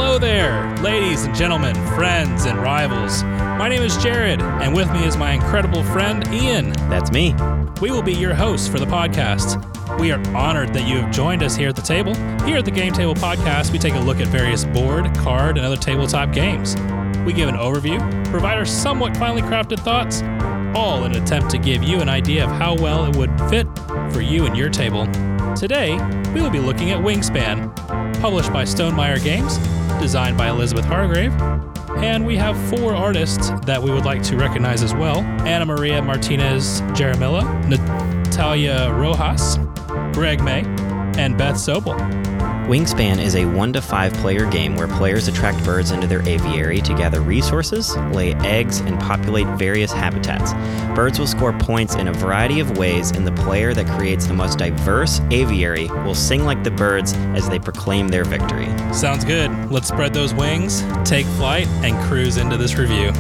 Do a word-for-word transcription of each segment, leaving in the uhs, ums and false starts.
Hello there, ladies and gentlemen, friends and rivals. My name is Jared, and with me is my incredible friend, Ian. That's me. We will be your hosts for the podcast. We are honored that you have joined us here at the table. Here at the Game Table Podcast, we take a look at various board, card, and other tabletop games. We give an overview, provide our somewhat finely crafted thoughts, all in an attempt to give you an idea of how well it would fit for you and your table. Today, we will be looking at Wingspan, published by Stonemaier Games, designed by Elizabeth Hargrave, and we have four artists that we would like to recognize as well: Ana Maria Martinez Jaramillo, Natalia Rojas, Greg May, and Beth Sobel. Wingspan is a one to five player game where players attract birds into their aviary to gather resources, lay eggs, and populate various habitats. Birds will score points in a variety of ways, and the player that creates the most diverse aviary will sing like the birds as they proclaim their victory. Sounds good. Let's spread those wings, take flight, and cruise into this review.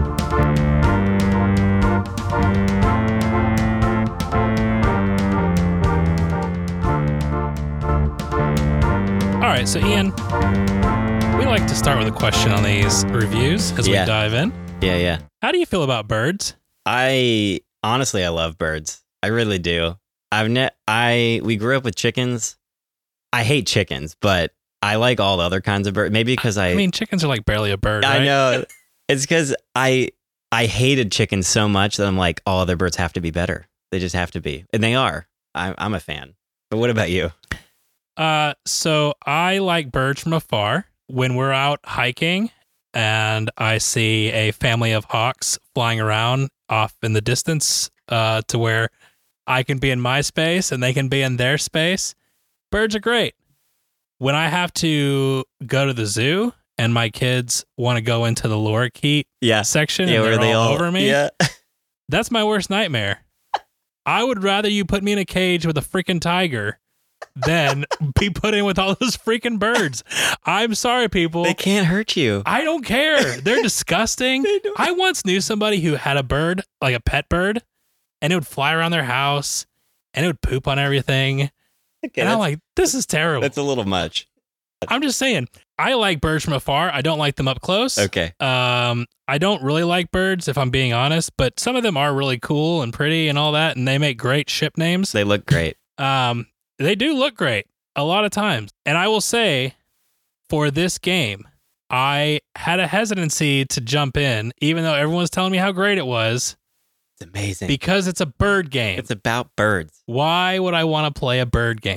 All right, so Ian, we like to start with a question on these reviews as Yeah. we dive in. Yeah, yeah. How do you feel about birds? I honestly, I love birds. I really do. I've ne- I we grew up with chickens. I hate chickens, but I like all the other kinds of birds. Maybe because I, I mean, chickens are like barely a bird, right? I know it's because I I hated chickens so much that I'm like, all other birds have to be better. They just have to be, and they are. I, I'm a fan. But what about you? Uh, so I like birds from afar. When we're out hiking and I see a family of hawks flying around off in the distance, uh, to where I can be in my space and they can be in their space, birds are great. When I have to go to the zoo and my kids want to go into the lorikeet Yeah. section Yeah, and where they're they all, all over me, Yeah. that's my worst nightmare. I would rather you put me in a cage with a freaking tiger than be put in with all those freaking birds. I'm sorry, people. They can't hurt you. I don't care. They're disgusting. They don't. I once knew somebody who had a bird, like a pet bird, and it would fly around their house and it would poop on everything. Okay, and I'm that's, like, this is terrible. that's a little much. I'm just saying, I like birds from afar. I don't like them up close. Okay. Um, I don't really like birds, if I'm being honest, but some of them are really cool and pretty and all that, and they make great ship names. They look great. Um, they do look great a lot of times. And I will say, for this game, I had a hesitancy to jump in, even though everyone's telling me how great it was, It's amazing. because it's a bird game. It's about birds. Why would I want to play a bird game?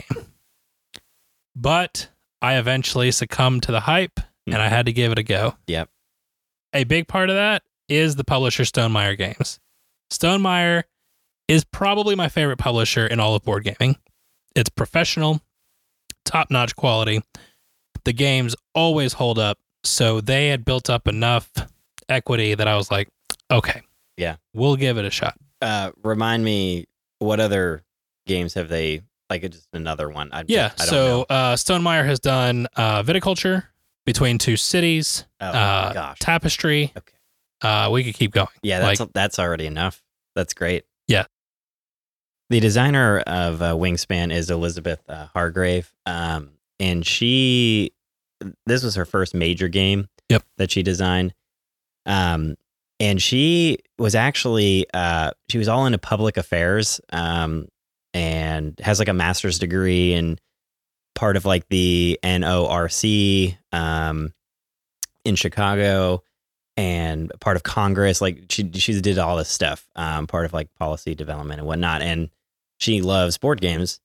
But I eventually succumbed to the hype, and I had to give it a go. Yep. A big part of that is the publisher Stonemaier Games. Stonemaier is probably my favorite publisher in all of board gaming. It's professional, top-notch quality. The games always hold up, so they had built up enough equity that I was like, okay, Yeah. we'll give it a shot. Uh, remind me, what other games have they, like just another one? I, Yeah, I don't so know. uh, Stonemaier has done uh, Viticulture, Between Two Cities, Oh, uh, my gosh. Tapestry. Okay. Uh, we could keep going. Yeah, that's like- that's already enough. That's great. Yeah. The designer of uh, Wingspan is Elizabeth uh, Hargrave, um, and she, this was her first major game Yep. that she designed. Um, and she was actually, uh, she was all into public affairs, um, and has like a master's degree and part of like the N O R C, um, in Chicago, and part of Congress. Like she, she did all this stuff, um, part of like policy development and whatnot. And she loves board games.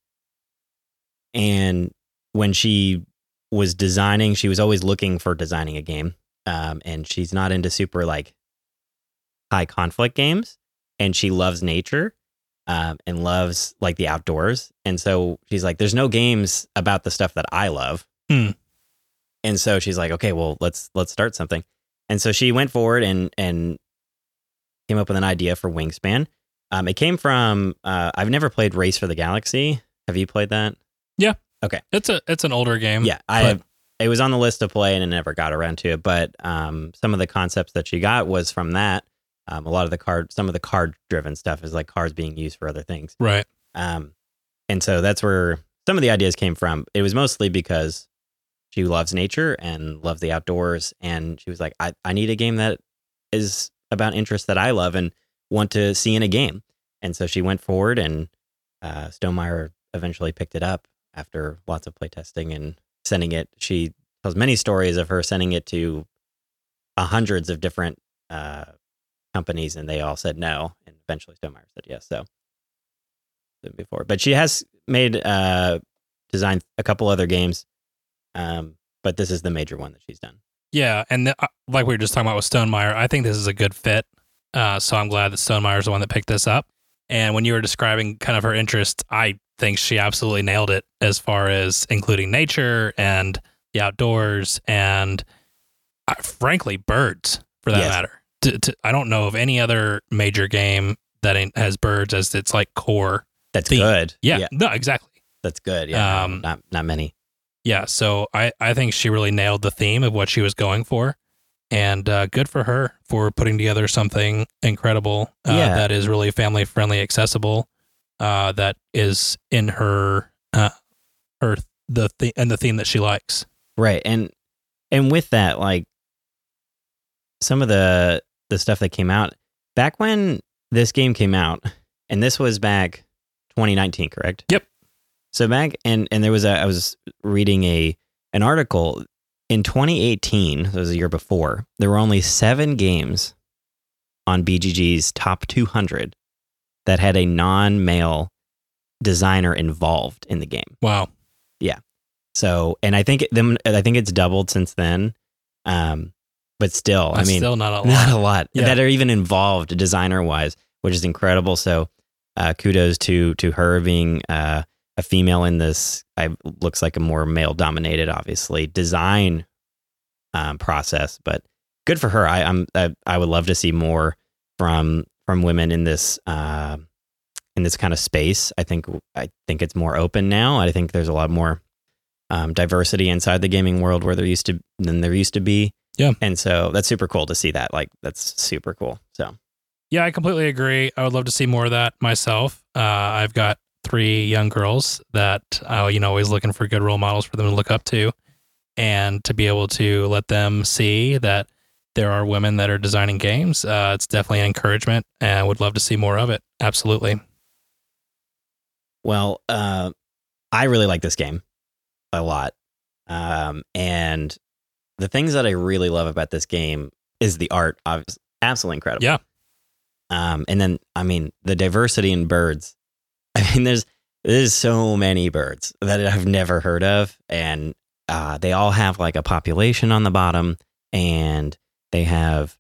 And when she was designing, she was always looking for designing a game. Um, and she's not into super like high conflict games, and she loves nature, um, and loves like the outdoors. And so she's like, there's no games about the stuff that I love. Hmm. And so she's like, okay, well, let's, let's start something. And so she went forward and, and came up with an idea for Wingspan. Um, it came from, uh, I've never played Race for the Galaxy. Have you played that? Yeah. Okay. It's a it's an older game. Yeah, I but- have, it was on the list to play and I never got around to it. But um, some of the concepts that she got was from that. Um, a lot of the card, some of the card driven stuff is like cards being used for other things. Right. Um, and so that's where some of the ideas came from. It was mostly because she loves nature and loves the outdoors. And she was like, I, I need a game that is about interests that I love and want to see in a game. And so she went forward, and uh, Stonemaier eventually picked it up after lots of playtesting and sending it. She tells many stories of her sending it to uh, hundreds of different uh, companies, and they all said no. And eventually Stonemaier said yes. So before, but she has made uh, designed a couple other games, um, but this is the major one that she's done. Yeah, and th- like we were just talking about with Stonemaier, I think this is a good fit. Uh, so I'm glad that Stonemaier is the one that picked this up. And when you were describing kind of her interest, I think she absolutely nailed it as far as including nature and the outdoors and, uh, frankly, birds for that Yes. matter. To, to, I don't know of any other major game that ain't, has birds as its like core. That's theme. good. Yeah, yeah, no, exactly. that's good. Yeah, Um, not not many. Yeah, so I, I think she really nailed the theme of what she was going for. And uh, good for her for putting together something incredible uh, Yeah. that is really family friendly, accessible. Uh, that is in her uh, her the th- and the theme that she likes. Right. And and with that, like some of the the stuff that came out back when this game came out, and this was back twenty nineteen, correct? Yep. So back and and there was a I was reading a an article in twenty eighteen, that was the year before, there were only seven games on B G G's top two hundred that had a non-male designer involved in the game. Wow. So, and I think it, them, I think it's doubled since then. Um, but still, That's I mean, still not a lot. not a lot Yeah. that are even involved designer wise, which is incredible. So, uh, kudos to to her being uh, a female in this. I looks like a more male dominated, obviously, design um, process, but good for her. I, I'm I, I would love to see more from from women in this uh, in this kind of space. I think I think it's more open now. I think there's a lot more um, diversity inside the gaming world where there used to than there used to be. Yeah, and so that's super cool to see that. Like that's super cool. So yeah, I completely agree. I would love to see more of that myself. Uh, I've got three young girls that uh, you know always looking for good role models for them to look up to, and to be able to let them see that there are women that are designing games. Uh, it's definitely an encouragement, and I would love to see more of it. Absolutely. Well, uh, I really like this game a lot. Um, and the things that I really love about this game is the art, obviously, absolutely incredible. Yeah. Um, and then, I mean, the diversity in birds. I mean, there's there's so many birds that I've never heard of, and uh, they all have like a population on the bottom, and they have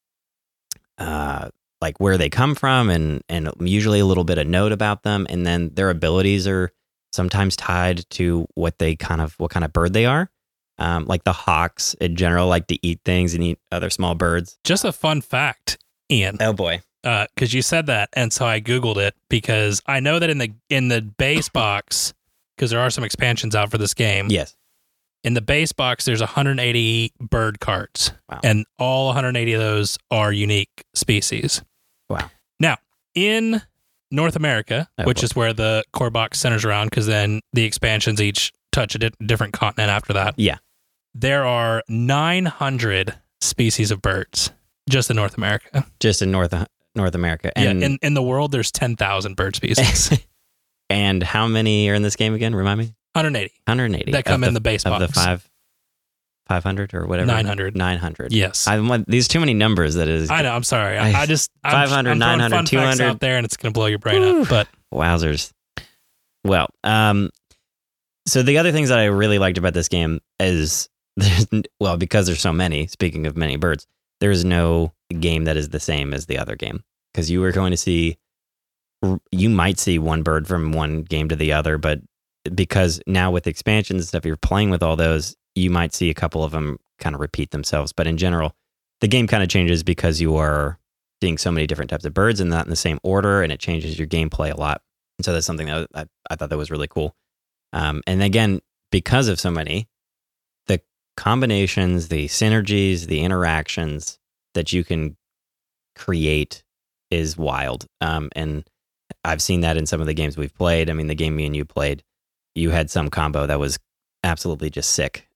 uh, like where they come from, and and usually a little bit of note about them, and then their abilities are sometimes tied to what they kind of what kind of bird they are. Um, like the hawks in general like to eat things and eat other small birds. Just a fun fact, Ian. Oh boy. Because uh, you said that, and so I Googled it because I know that in the in the base box, because there are some expansions out for this game. Yes. In the base box, there's one hundred eighty bird cards, Wow. and all one hundred eighty of those are unique species. Wow. Now, in North America, Oh, which boy. is where the core box centers around, because then the expansions each touch a di- different continent after that. Yeah. There are nine hundred species of birds just in North America. Just in North North America. And yeah, in, in the world, there's ten thousand bird species. and how many are in this game again? Remind me. one hundred eighty. one hundred eighty That come of in the base of box. the five five hundred or whatever. nine hundred. nine hundred. Yes. I want these too many numbers that is I know. I'm sorry. I, I- I just I'm, five hundred, I'm throwing nine hundred, fun facts two hundred. out there, and it's going to blow your brain up. But wowzers. Well, um, so the other things that I really liked about this game is, there's, well, because there's so many, speaking of many birds, there is no game that is the same as the other game. Because you were going to see, you might see one bird from one game to the other, but because now with expansions and stuff, you're playing with all those, you might see a couple of them kind of repeat themselves. But in general, the game kind of changes because you are seeing so many different types of birds and not in the same order, and it changes your gameplay a lot. And so that's something that I, I thought that was really cool. Um, and again, because of so many, the combinations, the synergies, the interactions that you can create is wild. Um, and I've seen that in some of the games we've played. I mean, the game me and you played, you had some combo that was absolutely just sick.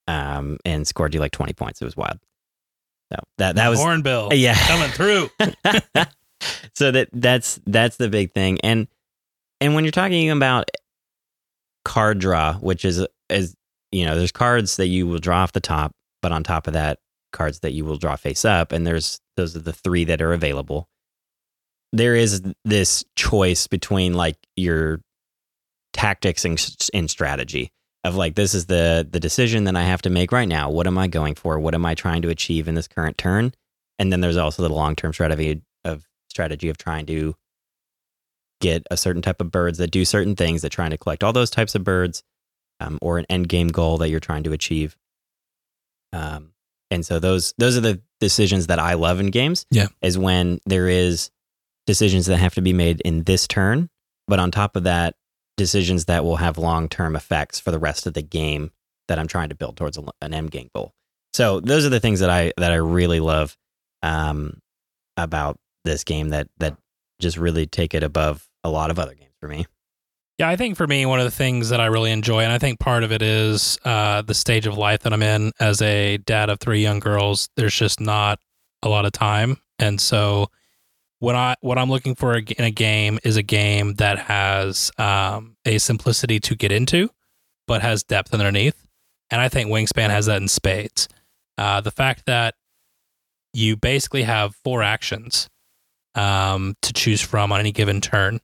um, and scored you like twenty points. It was wild. So that that was Hornbill, yeah, coming through. So that that's that's the big thing, and and when you're talking about card draw, which is is you know, there's cards that you will draw off the top, but on top of that, cards that you will draw face up, and there's those are the three that are available. There is this choice between like your tactics and, and strategy of like, this is the the decision that I have to make right now. What am I going for? What am I trying to achieve in this current turn? And then there's also the long-term strategy of strategy of trying to get a certain type of birds that do certain things, that trying to collect all those types of birds, um, or an end game goal that you're trying to achieve. Um, and so those those are the decisions that I love in games. Yeah, is when there is decisions that have to be made in this turn, but on top of that, decisions that will have long-term effects for the rest of the game that I'm trying to build towards a, an end game goal. So those are the things that I that I really love um, about this game that that just really take it above a lot of other games for me. Yeah, I think for me, one of the things that I really enjoy, and I think part of it is uh, the stage of life that I'm in as a dad of three young girls. There's just not a lot of time, and so What I what I'm looking for in a game is a game that has um, a simplicity to get into, but has depth underneath. And I think Wingspan has that in spades. Uh, the fact that you basically have four actions um, to choose from on any given turn,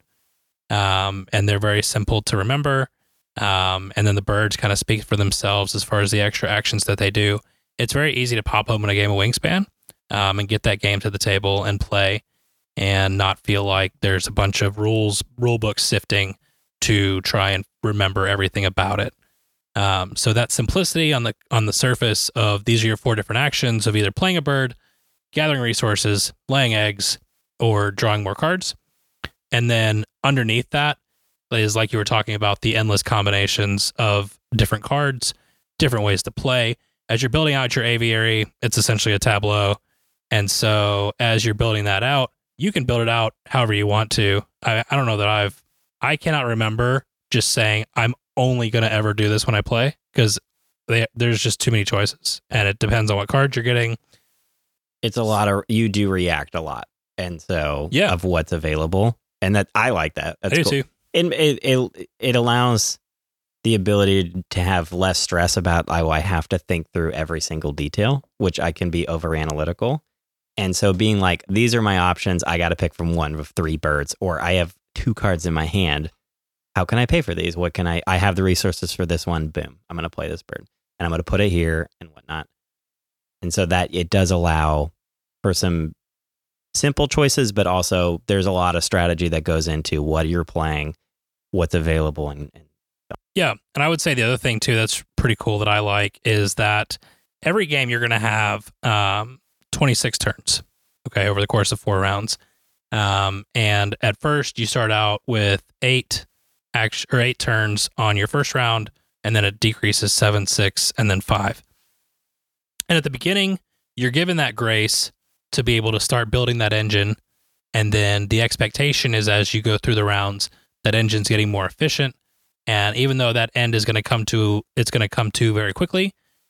um, and they're very simple to remember. Um, and then the birds kind of speak for themselves as far as the extra actions that they do. It's very easy to pop open a game of Wingspan um, and get that game to the table and play, and not feel like there's a bunch of rules, rule book sifting to try and remember everything about it. Um, so that simplicity on the on the surface of these are your four different actions of either playing a bird, gathering resources, laying eggs, or drawing more cards. And then underneath that is, like you were talking about, the endless combinations of different cards, different ways to play. As you're building out your aviary, it's essentially a tableau. And so as you're building that out, you can build it out however you want to. I, I don't know that I've, I cannot remember just saying, I'm only going to ever do this when I play, because there's just too many choices, and it depends on what cards you're getting. It's a lot of, you do react a lot. And so, yeah, of what's available. And that I like that. That's I do cool. too. It, it, it, it allows the ability to have less stress about, oh, I have to think through every single detail, which I can be over analytical. And so being like, these are my options. I got to pick from one of three birds, or I have two cards in my hand. How can I pay for these? What can I, I have the resources for this one. Boom. I'm going to play this bird, and I'm going to put it here and whatnot. And so that it does allow for some simple choices, but also there's a lot of strategy that goes into what you're playing, what's available. And, and yeah. And I would say the other thing too, that's pretty cool that I like is that every game you're going to have, um, twenty-six turns, okay, over the course of four rounds. Um, and at first, you start out with eight act- or eight turns on your first round, and then it decreases seven, six, and then five. And at the beginning, you're given that grace to be able to start building that engine, and then the expectation is as you go through the rounds, that engine's getting more efficient. And even though that end is going to come to, it's going to come to very quickly.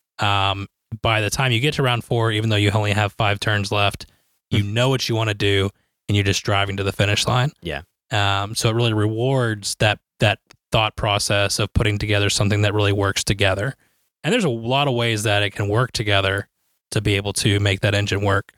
Um, by the time you get to round four, even though you only have five turns left, you know what you want to do, and you're just driving to the finish line. Yeah. Um, so it really rewards that that thought process of putting together something that really works together. And there's a lot of ways that it can work together to be able to make that engine work.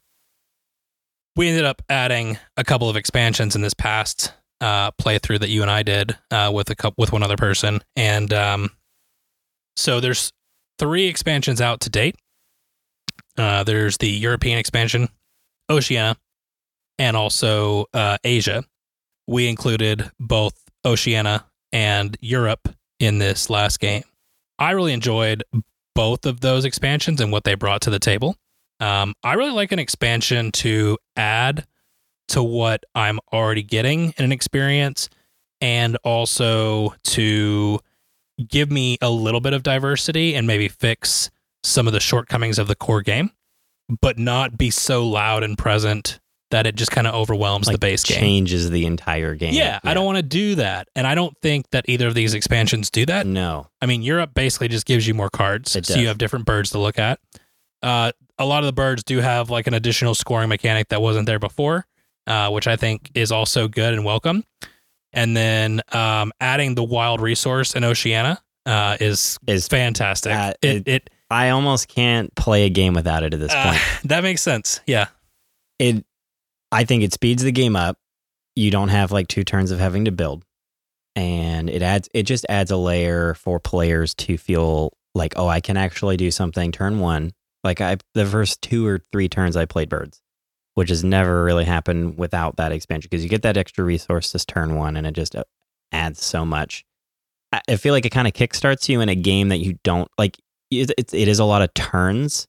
We ended up adding a couple of expansions in this past uh, playthrough that you and I did uh, with a couple, with one other person, and um, so there's three expansions out to date. Uh, there's the European expansion, Oceania, and also uh, Asia. We included both Oceania and Europe in this last game. I really enjoyed both of those expansions and what they brought to the table. Um, I really like an expansion to add to what I'm already getting in an experience, and also to give me a little bit of diversity and maybe fix some of the shortcomings of the core game, but not be so loud and present that it just kind of overwhelms like the base game. Changes the entire game. Yeah, yeah, I don't want to do that. And I don't think that either of these expansions do that. No. I mean, Europe basically just gives you more cards. It so does. You have different birds to look at. Uh, a lot of the birds do have like an additional scoring mechanic that wasn't there before, uh, which I think is also good and welcome. And then um, adding the wild resource in Oceania uh, is, Is fantastic. uh, it, it- it I almost can't play a game without it at this uh, point. that makes sense. Yeah. It, I think it speeds the game up. You don't have like two turns of having to build, and it adds. It just adds a layer for players to feel like, oh, I can actually do something turn one. Like I, the first two or three turns I played birds, which has never really happened without that expansion because you get that extra resource this turn one, and it just uh, adds so much. I, I feel like it kind of kickstarts you in a game that you don't like. It, it, it is a lot of turns.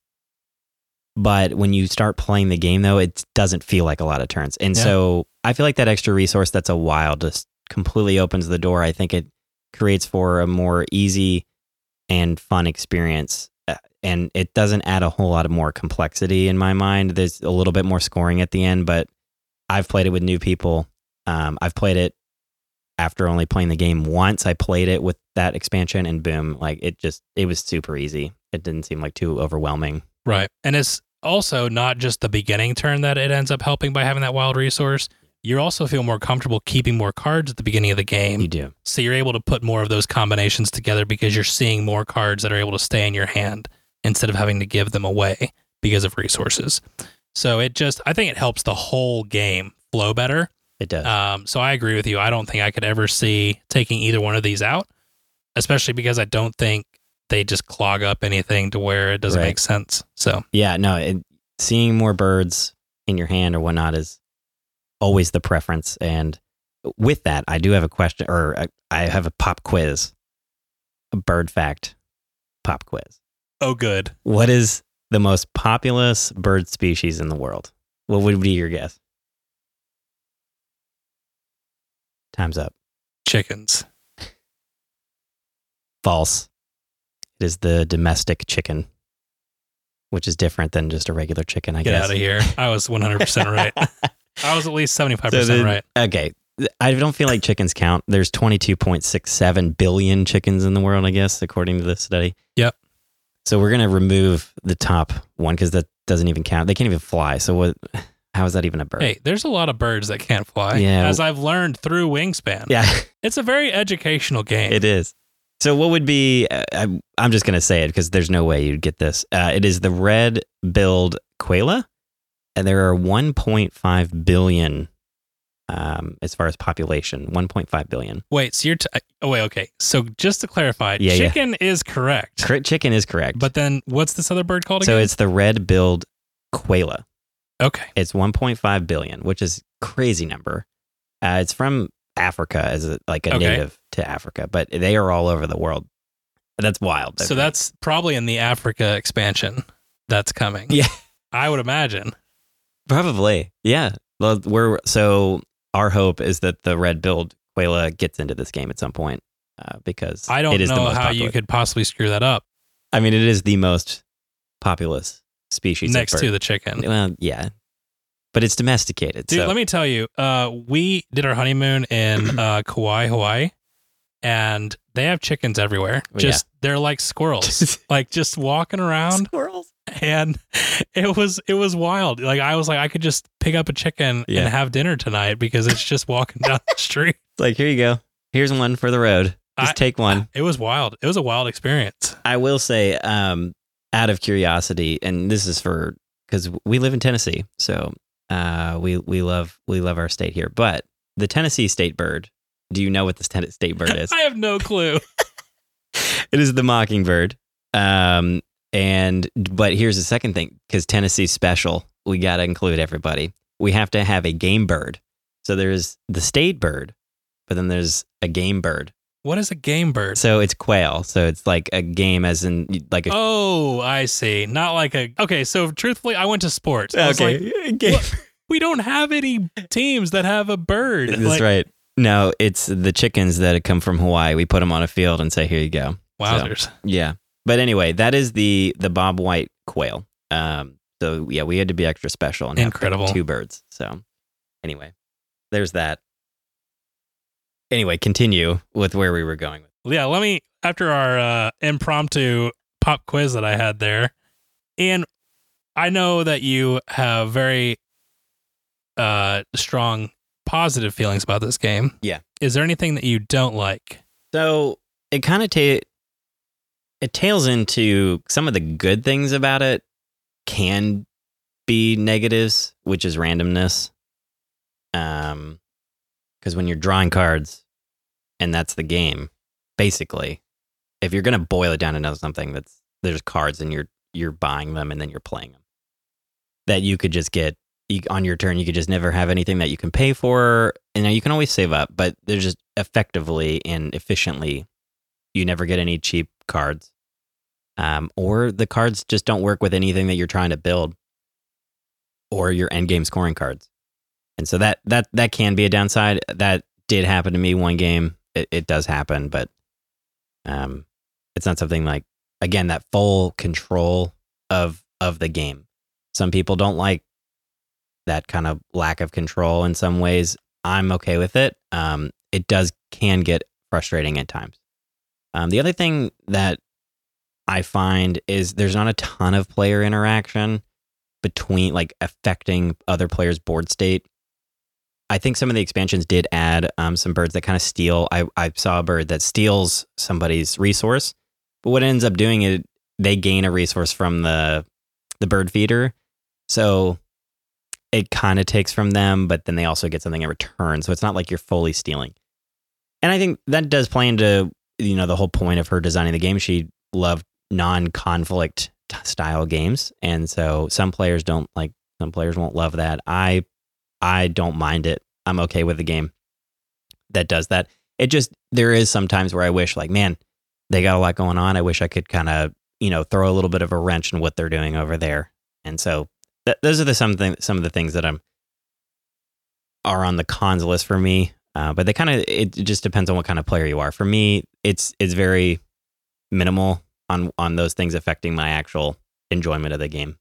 But when you start playing the game, though, it doesn't feel like a lot of turns. And Yeah. so I feel like that extra resource that's a wild just completely opens the door. I think it creates for a more easy and fun experience. Uh, And it doesn't add a whole lot of more complexity in my mind. There's a little bit more scoring at the end, but I've played it with new people. Um, I've played it after only playing the game once. I played it with that expansion and boom, like it just, it was super easy. It didn't seem like too overwhelming. Right. And it's also not just the beginning turn that it ends up helping by having that wild resource. You also feel more comfortable keeping more cards at the beginning of the game. You do. So you're able to put more of those combinations together because you're seeing more cards that are able to stay in your hand instead of having to give them away because of resources. So it just, I think it helps the whole game flow better. It does. Um, so I agree with you. I don't think I could ever see taking either one of these out, especially because I don't think they just clog up anything to where it doesn't Right. make sense. So Yeah, no, it, seeing more birds in your hand or whatnot is always the preference. And with that, I do have a question, or a, I have a pop quiz, a bird fact pop quiz. oh, good. What is the most populous bird species in the world? What would be your guess? Time's up. Chickens. False. It is the domestic chicken, which is different than just a regular chicken, I Get guess. out of here. I was one hundred percent right. I was at least seventy-five percent So then- right. Okay. I don't feel like chickens count. There's twenty-two point six seven billion chickens in the world, I guess, according to this study. Yep. So we're going to remove the top one because that doesn't even count. They can't even fly. So what? How is that even a bird? Hey, there's a lot of birds that can't fly. Yeah. As I've learned through Wingspan. Yeah, It's a very educational game. it is. So what would be, uh, I'm, I'm just going to say it because there's no way you'd get this. Uh, it is the red-billed quail, and there are one point five billion um, as far as population, one point five billion. Wait, so you're, t- oh, wait, okay. So just to clarify, Yeah, yeah. chicken is correct. Cr- chicken is correct. But then what's this other bird called so again? it's the red-billed quail. Okay. It's one point five billion, which is crazy number. Uh, it's from Africa as a, like a Okay. native to Africa, but they are all over the world. That's wild. So that's probably in the Africa expansion that's coming. Yeah. I would imagine. Probably. Yeah. Well, we're so our hope is that the red-billed quail gets into this game at some point uh, because I don't it is the know most how popular. you could possibly screw that up I mean, it is the most populous species. next of to bird. the chicken. Well, yeah, but it's domesticated. Dude, so. let me tell you, uh, we did our honeymoon in uh, Kauai, Hawaii, and they have chickens everywhere. Oh, Just they're like squirrels, like just walking around, Squirrels. and it was it was wild. Like I was like, I could just pick up a chicken Yeah. and have dinner tonight because it's just walking down the street. It's like, here you go. Here's one for the road. Just I- take one. It was wild. It was a wild experience. I will say, um, out of curiosity, and this is for because we live in Tennessee, so uh, we we love we love our state here. But the Tennessee state bird. Do you know what this ten- state bird is? I have no clue. It is the mockingbird. Um, and but here's the second thing, because Tennessee's special, we got to include everybody. We have to have a game bird. So there's the state bird, but then there's a game bird. What is a game bird? So it's quail. So it's like a game, as in like a. Oh, I see. Not like a. Okay, so truthfully, I went to sports. I was like, game. what? We don't have any teams that have a bird. That's Like, right. No, it's the chickens that come from Hawaii. We put them on a field and say, "Here you go." Wowzers. Yeah, but anyway, that is the the Bob White quail. Um, So yeah, we had to be extra special and have Incredible. two birds. So anyway, there's that. Anyway, continue with where we were going. Yeah, let me, after our uh, impromptu pop quiz that I had there, and I know that you have very uh, strong positive feelings about this game. Yeah. Is there anything that you don't like? So it kind of ta- it tails into some of the good things about it can be negatives, which is randomness. Um, because when you're drawing cards, and that's the game, basically, if you're gonna boil it down into something that's there's cards and you're you're buying them and then you're playing them, that you could just get you, on your turn. You could just never have anything that you can pay for, and now you can always save up, but they're just effectively and efficiently, you never get any cheap cards, um, or the cards just don't work with anything that you're trying to build, or your end game scoring cards. And so that that that can be a downside. That did happen to me one game. It, it does happen, but um, it's not something like, again, that full control of of the game. Some people don't like that kind of lack of control in some ways. I'm okay with it. Um, it does can get frustrating at times. Um, the other thing that I find is there's not a ton of player interaction between, like, affecting other players' board state. I think some of the expansions did add um, some birds that kind of steal. I, I saw a bird that steals somebody's resource, but what it ends up doing is they gain a resource from the the bird feeder. So it kind of takes from them, but then they also get something in return. So it's not like you're fully stealing. And I think that does play into, you know, the whole point of her designing the game. She loved non-conflict t- style games. And so some players don't like, some players won't love that. I I don't mind it. I'm okay with the game that does that. It just, there is sometimes where I wish, like, man, they got a lot going on. I wish I could kind of, you know, throw a little bit of a wrench in what they're doing over there. And so th- those are the something, some of the things that I'm are on the cons list for me. Uh, but they kind of, it just depends on what kind of player you are. For me, it's it's very minimal on on those things affecting my actual enjoyment of the game.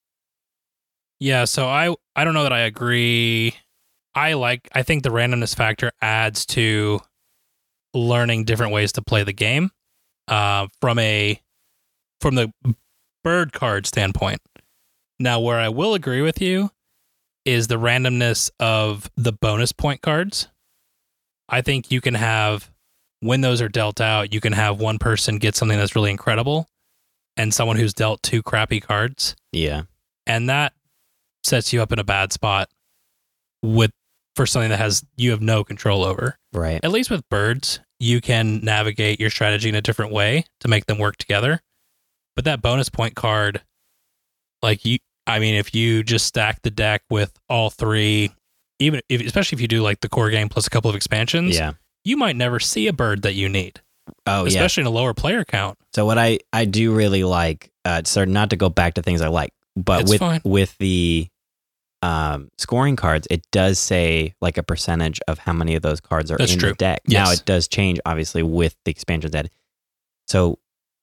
Yeah, so I I don't know that I agree. I like I think the randomness factor adds to learning different ways to play the game. Uh, from a from the bird card standpoint. Now, where I will agree with you is the randomness of the bonus point cards. I think you can have, when those are dealt out, you can have one person get something that's really incredible and someone who's dealt two crappy cards. Yeah. And that sets you up in a bad spot with for something that has you have no control over. Right. At least with birds, you can navigate your strategy in a different way to make them work together. But that bonus point card, like you, I mean, if you just stack the deck with all three, even if, especially if you do like the core game plus a couple of expansions, Yeah. you might never see a bird that you need. Oh, yeah. Especially in a lower player count. So what I, I do really like, uh, so not to go back to things I like, but It's with fine. with the um, scoring cards, it does say like a percentage of how many of those cards are That's in true. the deck. Yes. Now it does change obviously with the expansions added. So,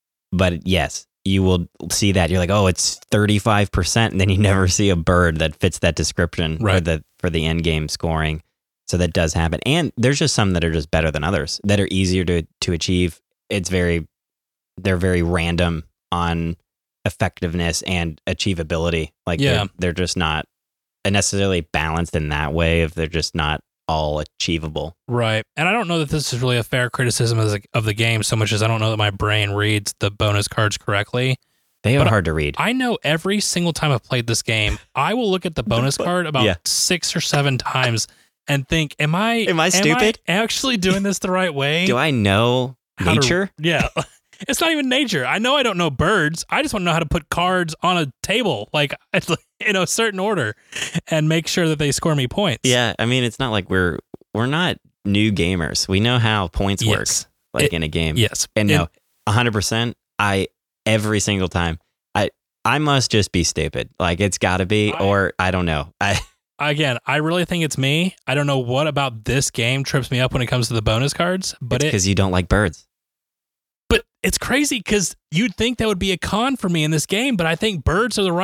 but yes, you will see that you're like, oh, it's thirty-five percent, and then you never see a bird that fits that description for Right. the for the end game scoring. So that does happen, and there's just some that are just better than others that are easier to to achieve. It's very, they're very random on effectiveness and achievability. Like Yeah. they're, they're just not necessarily balanced in that way. If they're just not all achievable. Right. And I don't know that this is really a fair criticism of the, of the game so much as I don't know that my brain reads the bonus cards correctly. They But are hard to read. I know every single time I've played this game, I will look at the bonus card about Yeah. six or seven times and think, am I Am I stupid? actually doing this the right way? Do I know How to- nature? Yeah. It's not even nature. I know I don't know birds. I just want to know how to put cards on a table, like in a certain order, and make sure that they score me points. Yeah, I mean, it's not like we're we're not new gamers. We know how points Yes. work, like It- in a game. Yes. And It- no, one hundred percent, I, every single time, I I must just be stupid. Like, it's got to be, I- or I don't know. I Again, I really think it's me. I don't know what about this game trips me up when it comes to the bonus cards, but it, because you don't like birds. but it's crazy because you'd think that would be a con for me in this game, but I think birds are the right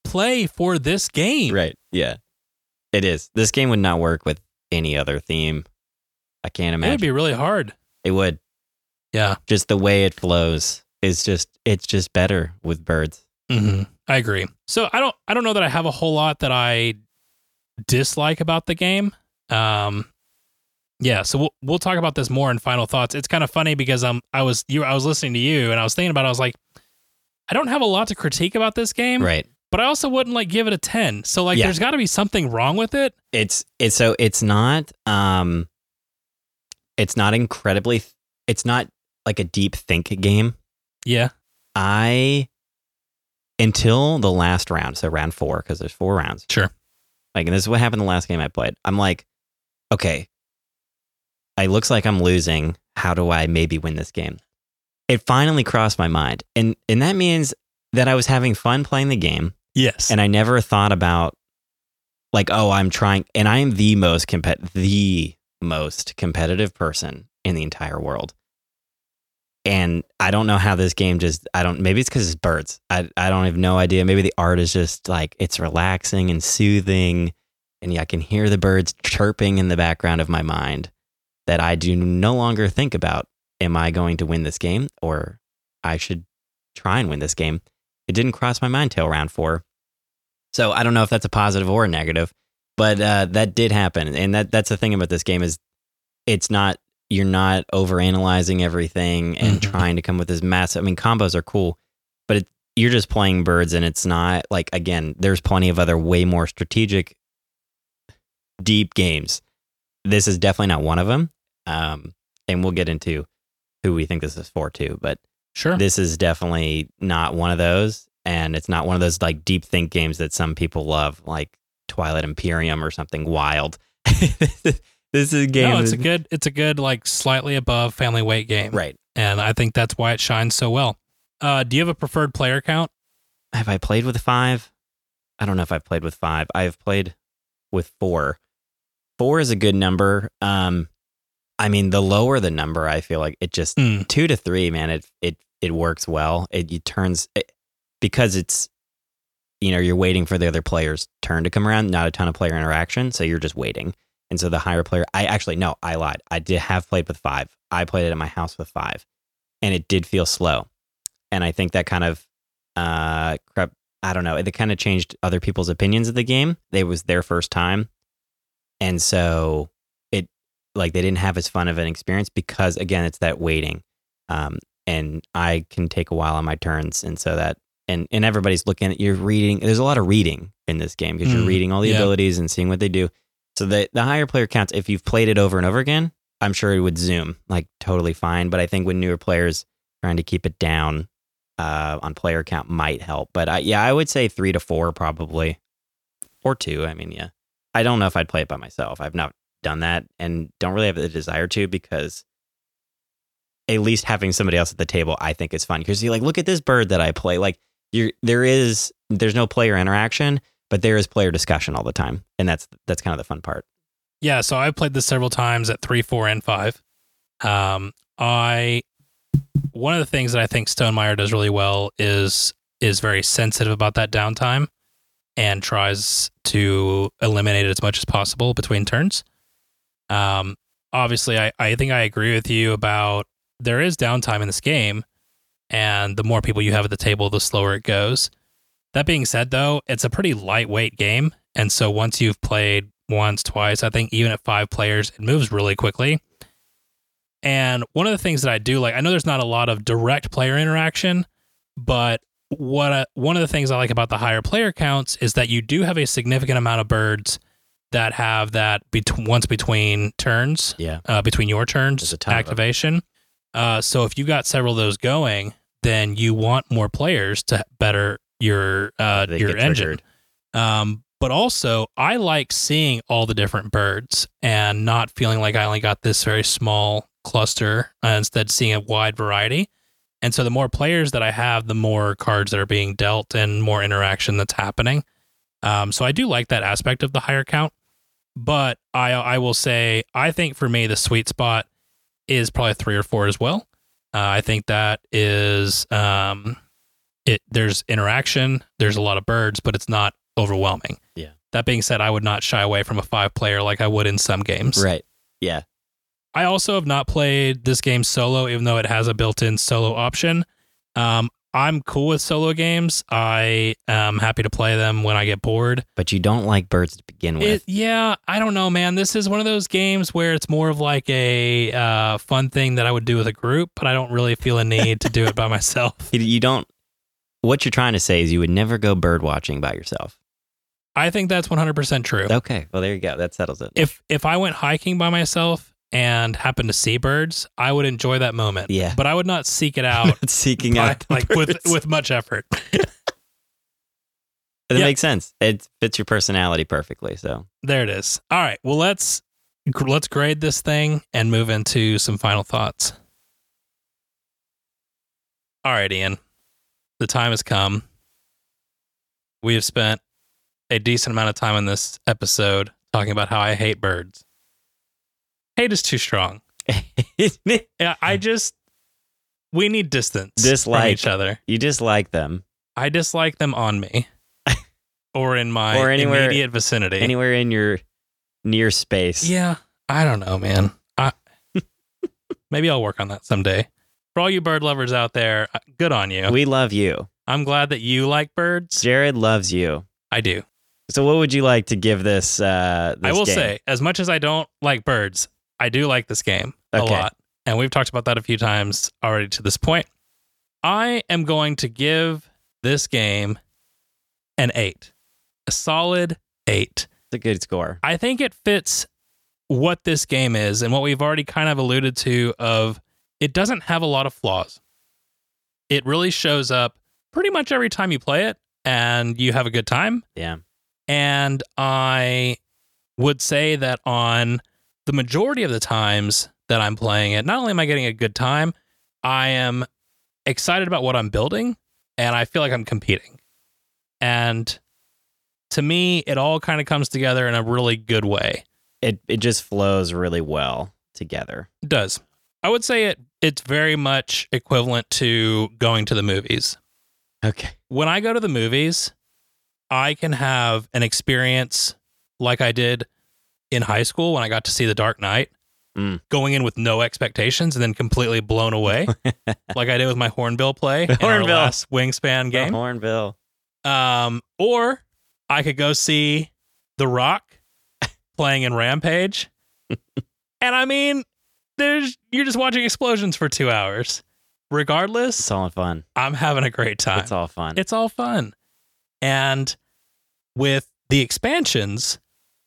play for this game. Right. Yeah. It is. This game would not work with any other theme. I can't imagine. It would be really hard. It would. Yeah. Just the way it flows is just, it's just better with birds. Mm-hmm. I agree. So I don't, I don't know that I have a whole lot that I dislike about the game. Um, yeah. So we'll, we'll talk about this more in final thoughts. It's kind of funny because um, I was, you, I was listening to you and I was thinking about it. I was like, I don't have a lot to critique about this game. Right. But I also wouldn't like give it a ten. So like, Yeah. there's got to be something wrong with it. It's, it's, so it's not, um, it's not incredibly, it's not like a deep think game. Yeah. I, until the last round, so round four, because there's four rounds. Sure. Like, and this is what happened the last game I played. I'm like, okay, it looks like I'm losing. How do I maybe win this game? It finally crossed my mind. And and that means that I was having fun playing the game. Yes. And I never thought about, like, oh, I'm trying, and I'm the most compet the most competitive person in the entire world. And I don't know how this game just, I don't, maybe it's because it's birds. I, I don't have no idea. Maybe the art is just like, it's relaxing and soothing. And yeah, I can hear the birds chirping in the background of my mind that I do no longer think about, am I going to win this game or I should try and win this game? It didn't cross my mind till round four. So I don't know if that's a positive or a negative, but uh, that did happen. And that that's the thing about this game is it's not, you're not overanalyzing everything and Mm-hmm. trying to come with this massive, I mean, combos are cool, but it, you're just playing birds and it's not like, again, there's plenty of other way more strategic, deep games. This is definitely not one of them. Um, and we'll get into who we think this is for too, but Sure. this is definitely not one of those. And it's not one of those like deep think games that some people love, like Twilight Imperium or something wild. This is a game. No, it's a good, it's a good, like slightly above family weight game. Right. And I think that's why it shines so well. Uh, do you have a preferred player count? Have I played with five? I don't know if I've played with five. I've played with four. Four is a good number. Um, I mean, the lower the number, I feel like it just Mm. two to three, man. It it it works well. It, it turns it, because it's, you know, you're waiting for the other player's turn to come around. Not a ton of player interaction, so you're just waiting. And so the higher player, I actually no, I lied. I did have played with five. I played it at my house with five, and it did feel slow. And I think that kind of uh, crept. I don't know. It kind of changed other people's opinions of the game. It was their first time, and so it like they didn't have as fun of an experience because again, it's that waiting. Um, and I can take a while on my turns, and so that and and everybody's looking at you're reading. There's a lot of reading in this game because Mm, you're reading all the yeah. abilities and seeing what they do. So the the higher player counts, if you've played it over and over again, I'm sure it would zoom like totally fine. But I think with newer players trying to keep it down uh, on player count might help. But I, yeah, I would say three to four probably, or two. I mean, yeah, I don't know if I'd play it by myself. I've not done that and don't really have the desire to because at least having somebody else at the table, I think is fun because you're like, look at this bird that I play. Like you're there is there's no player interaction. But there is player discussion all the time, and that's that's kind of the fun part. Yeah, so I've played this several times at three, four, and five. Um, I one of the things that I think Stonemaier does really well is is very sensitive about that downtime and tries to eliminate it as much as possible between turns. Um, obviously, I, I think I agree with you about there is downtime in this game, and the more people you have at the table, the slower it goes. That being said, though, it's a pretty lightweight game. And so once you've played once, twice, I think even at five players, it moves really quickly. And one of the things that I do like, I know there's not a lot of direct player interaction, but what I, one of the things I like about the higher player counts is that you do have a significant amount of birds that have that bet- once between turns, Yeah. uh, between your There's turns a ton of them. activation. Uh, so if you got several of those going, then you want more players to better your uh, They your get engine. triggered. Um, but also, I like seeing all the different birds and not feeling like I only got this very small cluster, uh, instead seeing a wide variety. And so the more players that I have, the more cards that are being dealt and more interaction that's happening. Um, so I do like that aspect of the higher count. But I I will say, I think for me, the sweet spot is probably three or four as well. Uh, I think that is... Um, it there's interaction, there's a lot of birds, but it's not overwhelming. Yeah. That being said, I would not shy away from a five player like I would in some games. Right. Yeah. I also have not played this game solo, even though it has a built-in solo option. Um, I'm cool with solo games. I am happy to play them when I get bored. But you don't like birds to begin with. It, yeah, I don't know, man. This is one of those games where it's more of like a uh, fun thing that I would do with a group, but I don't really feel a need to do it by myself. You- You don't. What you're trying to say is you would never go bird watching by yourself. I think that's one hundred percent true. Okay. Well, there you go. That settles it. If if I went hiking by myself and happened to see birds, I would enjoy that moment. Yeah. But I would not seek it out Seeking by- out the like with birds. with much effort. That Yeah. makes sense. It fits your personality perfectly. So There it is. All right. Well, let's let's grade this thing and move into some final thoughts. All right, Ian. The time has come. We have spent a decent amount of time in this episode talking about how I hate birds. Hate is too strong. Yeah, I just we need distance from Dislike. each other. you dislike them. I dislike them on me or in my Or anywhere- immediate vicinity. Anywhere in your near space. Yeah, I don't know, man. I maybe I'll work on that someday. For all you bird lovers out there, uh, good on you. We love you. I'm glad that you like birds. Jared loves you. I do. So what would you like to give this? Uh, this I will game? say, as much as I don't like birds, I do like this game a Okay. lot. And we've talked about that a few times already to this point. I am going to give this game an eight, a solid eight. It's a good score. I think it fits what this game is and what we've already kind of alluded to of it doesn't have a lot of flaws. It really shows up pretty much every time you play it and you have a good time. Yeah. And I would say that on the majority of the times that I'm playing it, not only am I getting a good time, I am excited about what I'm building and I feel like I'm competing. And to me, it all kind of comes together in a really good way. It it just flows really well together. It does. I would say it it's very much equivalent to going to the movies. Okay. When I go to the movies, I can have an experience like I did in high school when I got to see The Dark Knight, Mm. going in with no expectations and then completely blown away, like I did with my Hornbill play in our Hornbill. last Wingspan game. Hornbill. Um, or I could go see The Rock playing in Rampage. And I mean, there's you're just watching explosions for two hours. Regardless, It's all fun. I'm having a great time. It's all fun. It's all fun. And with the expansions,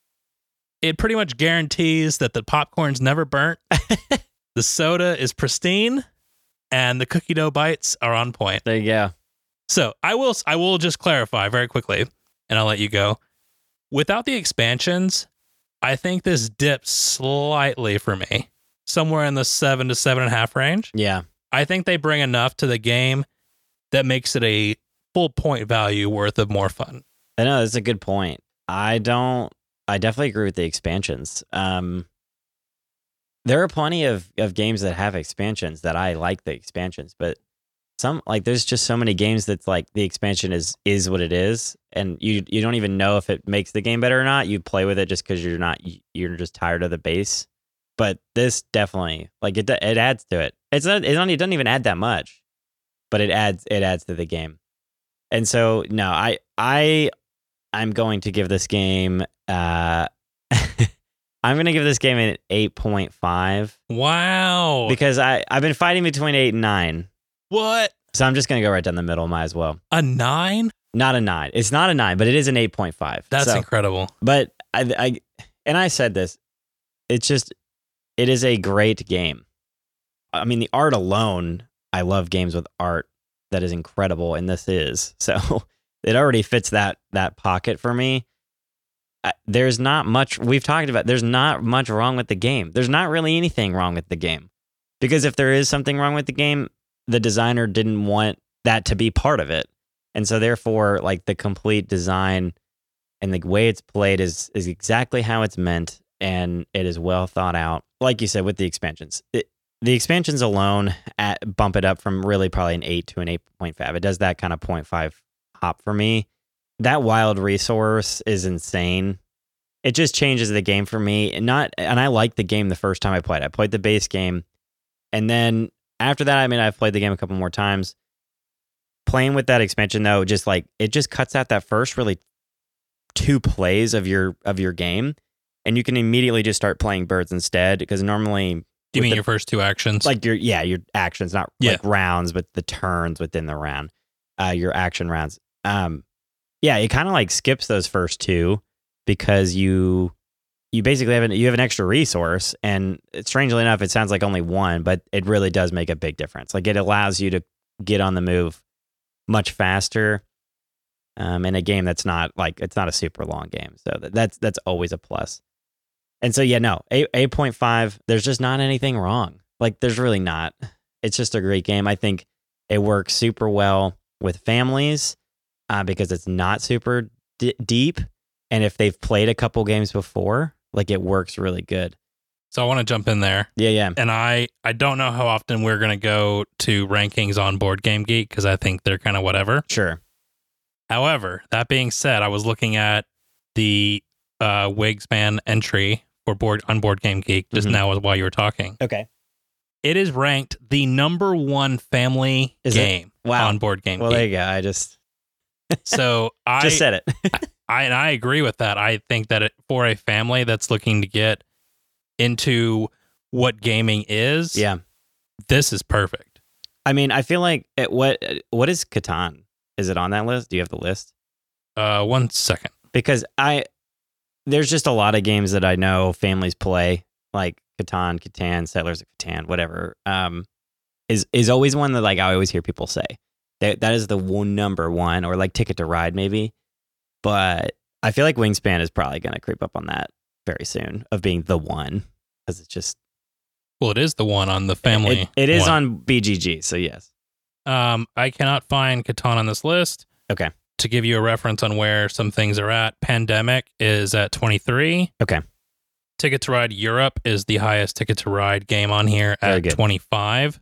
it pretty much guarantees that the popcorn's never burnt, the soda is pristine, and the cookie dough bites are on point. there you go. So I will I will just clarify very quickly, and I'll let you go. Without the expansions, I think this dips slightly for me, somewhere in the seven to seven and a half range. Yeah. I think they bring enough to the game that makes it a full point value worth of more fun. I know that's a good point. I don't. I definitely agree with the expansions. Um, there are plenty of, of games that have expansions that I like the expansions, but some like there's just so many games that's like the expansion is is what it is, and you you don't even know if it makes the game better or not. You play with it just because you're not you're just tired of the base. But this definitely like it it adds to it. It's not it, not, it doesn't even add that much, but it adds it adds to the game. And so no, I I I'm going to give this game. Uh, I'm going to give this game an eight point five Wow. because I I've been fighting between eight and nine. What? So I'm just going to go right down the middle. Might as well. A nine? Not a nine. It's not a nine, but it is an eight point five. That's so, incredible. But I, I, and I said this, it's just, it is a great game. I mean, the art alone, I love games with art that is incredible, and this is. So it already fits that that pocket for me. Uh, there's not much, we've talked about, there's not much wrong with the game. There's not really anything wrong with the game. Because if there is something wrong with the game, the designer didn't want that to be part of it. And so therefore, like the complete design and the way it's played is is exactly how it's meant, and it is well thought out. Like you said, with the expansions, it, the expansions alone at, bump it up from really probably an eight to an eight point five. It does that kind of zero point five hop for me. That wild resource is insane. It just changes the game for me. And not, and I liked the game the first time I played. I played the base game, and then after that, I mean, I've played the game a couple more times. Playing with that expansion though, just like it just cuts out that first really two plays of your of your game, and you can immediately just start playing birds instead. Because normally, do you mean the, your first two actions? Like your yeah, your actions, not yeah. like rounds, but the turns within the round, uh, your action rounds. Um, yeah, it kind of like skips those first two because you you basically have an you have an extra resource, and strangely enough, it sounds like only one, but it really does make a big difference. Like it allows you to get on the move much faster. Um, in a game that's not like it's not a super long game, so that, that's that's always a plus. And so yeah, no, eight point five. There's just not anything wrong. Like there's really not. It's just a great game. I think it works super well with families uh, because it's not super d- deep, and if they've played a couple games before, like it works really good. So I want to jump in there. Yeah, yeah. And I I don't know how often we're gonna go to rankings on Board Game Geek because I think they're kind of whatever. Sure. However, that being said, I was looking at the uh, Wingspan entry for board on Board Game Geek just mm-hmm. now while you were talking. Okay. It is ranked the number one family is game wow. on Board Game well, Geek. Well, there you go. I just so I just said it. I and I agree with that. I think that it, for a family that's looking to get into what gaming is, yeah, this is perfect. I mean, I feel like it, what what is Catan? Is it on that list? Do you have the list? Uh, one second. Because I, there's just a lot of games that I know families play, like Catan, Catan, Settlers of Catan, whatever. Um, is is always one that like I always hear people say that that is the one number one, or like Ticket to Ride maybe. But I feel like Wingspan is probably going to creep up on that very soon of being the one, because it's just. Well, it is the one on the family. It, it is one. on B G G, so yes. Um, I cannot find Catan on this list. Okay. To give you a reference on where some things are at, Pandemic is at twenty-three. Okay. Ticket to Ride Europe is the highest Ticket to Ride game on here Very at good. twenty-five.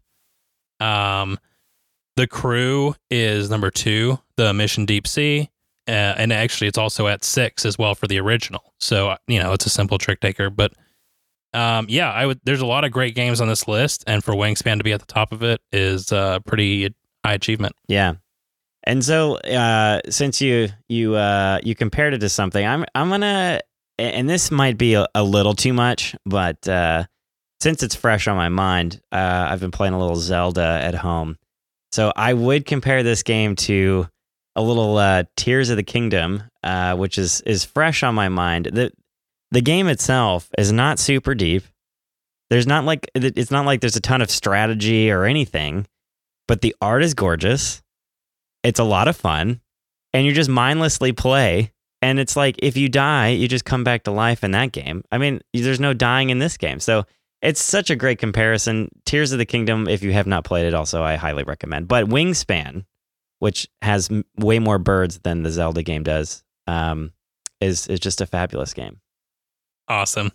Um, The Crew is number two, the Mission Deep Sea. Uh, and actually, it's also at six as well for the original. So, you know, it's a simple trick taker. But um, yeah, I would. There's a lot of great games on this list. And for Wingspan to be at the top of it is a pretty high achievement. Yeah. And so, uh, since you you uh, you compared it to something, I'm I'm gonna, and this might be a, a little too much, but uh, since it's fresh on my mind, uh, I've been playing a little Zelda at home. So I would compare this game to a little uh, Tears of the Kingdom, uh, which is is fresh on my mind. the The game itself is not super deep. There's not like it's not like there's a ton of strategy or anything, but the art is gorgeous. It's a lot of fun, and you just mindlessly play. And it's like, if you die, you just come back to life in that game. I mean, there's no dying in this game. So it's such a great comparison. Tears of the Kingdom, if you have not played it, also, I highly recommend. But Wingspan, which has m- way more birds than the Zelda game does, um, is, is just a fabulous game. Awesome.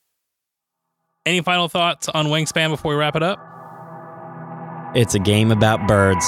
Any final thoughts on Wingspan before we wrap it up? It's a game about birds.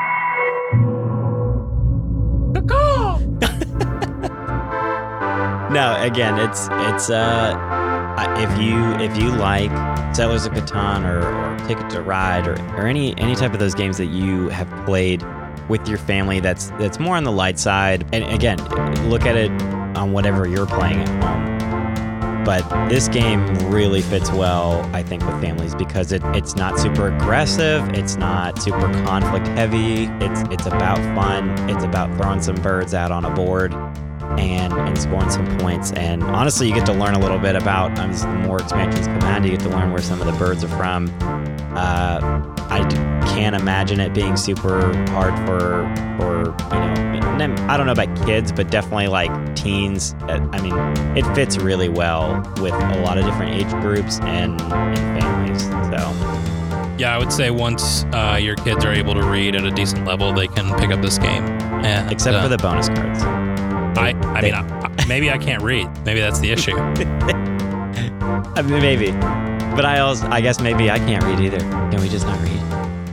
No, again, it's it's uh, if you if you like Settlers of Catan or, or Ticket to Ride or, or any any type of those games that you have played with your family, that's that's more on the light side. And again, look at it on whatever you're playing at home. But this game really fits well, I think, with families because it, it's not super aggressive. It's not super conflict heavy. It's it's about fun. It's about throwing some birds out on a board and, and scoring some points. And honestly, you get to learn a little bit about, um, as the more expansions come out, you get to learn where some of the birds are from. Uh, I can't imagine it being super hard for, for you know, I don't know about kids, but definitely like teens. I mean, it fits really well with a lot of different age groups and, and families. So, yeah, I would say once uh, your kids are able to read at a decent level, they can pick up this game. And, except uh, for the bonus cards. I, I mean, I, maybe I can't read. Maybe that's the issue. I mean, maybe. But I also, I guess maybe I can't read either. Can we just not read?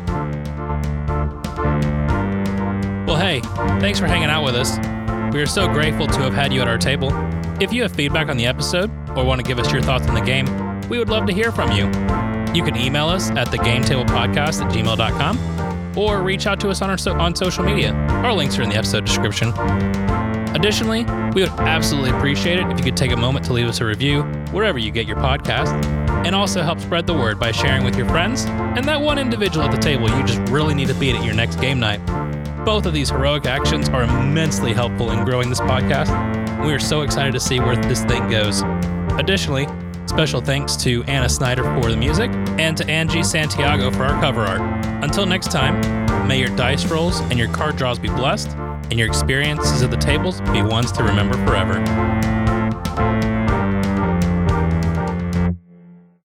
Well, hey, thanks for hanging out with us. We are so grateful to have had you at our table. If you have feedback on the episode or want to give us your thoughts on the game, we would love to hear from you. You can email us at the game table podcast at gmail dot com or reach out to us on our so- on social media. Our links are in the episode description. Additionally, we would absolutely appreciate it if you could take a moment to leave us a review wherever you get your podcast, and also help spread the word by sharing with your friends and that one individual at the table you just really need to beat at your next game night. Both of these heroic actions are immensely helpful in growing this podcast. We are so excited to see where this thing goes. Additionally, special thanks to Anna Snyder for the music and to Angie Santiago for our cover art. Until next time, may your dice rolls and your card draws be blessed, and your experiences at the tables be ones to remember forever.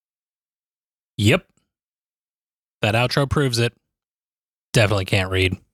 Yep. That outro proves it. Definitely can't read.